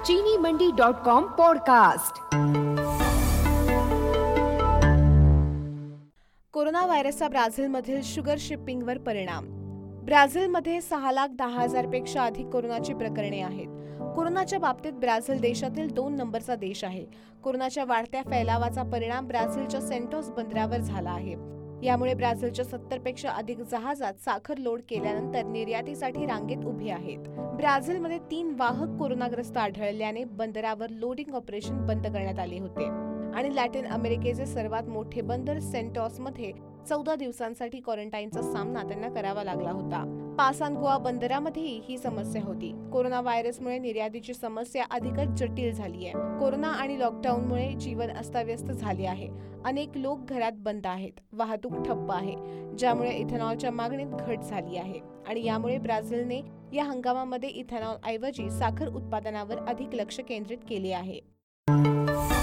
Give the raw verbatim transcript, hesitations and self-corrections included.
चीनी Mandi dot com podcast. Corona व्हायरसचा ब्राझीलमधील शुगर शिपिंगवर परिणाम। ब्राझीलमध्ये सहा लाख दहा हजार पेक्षा अधिक कोरोनाची प्रकरणे आहेत। कोरोनाच्या बाबतीत ब्राझील देशातील दोन नंबरचा देश आहे। कोरोनाच्या वाढत्या फैलावाचा परिणाम ब्राझीलच्या सेंटोस बंदरावर झाला आहे। यामुळे ब्राझीलच्या सत्तर पेक्षा अधिक जहाजात साखर लोड केल्यानंतर निर्यातीसाठी रांगेत उभे आहेत। ब्राझीलमध्ये तीन वाहक कोरोनाग्रस्त आढळल्याने बंदरावर लोडिंग ऑपरेशन बंद करण्यात आले होते आणि लॅटिन अमेरिकेचे सर्वात मोठे बंदर सेंटोसमध्ये चौदा दिवसांसाठी क्वारंटाईनचा सामना त्यांना करावा लागला होता। पासानगोआ बंदरामध्येही ही समस्या होती। कोरोना व्हायरसमुळे निर्यातीची समस्या अधिकच जटिल झाली आहे। कोरोना आणि लॉकडाऊनमुळे जीवन अस्ताव्यस्त झाले आहे। अनेक लोक घरात बंद आहेत, वाहतूक ठप्प आहे, ज्यामुळे इथेनॉलच्या मागणीत घट झाली आहे आणि यामुळे ब्राझीलने या हंगामामध्ये इथेनॉल ऐवजी साखर उत्पादनावर अधिक लक्ष केंद्रित केले आहे।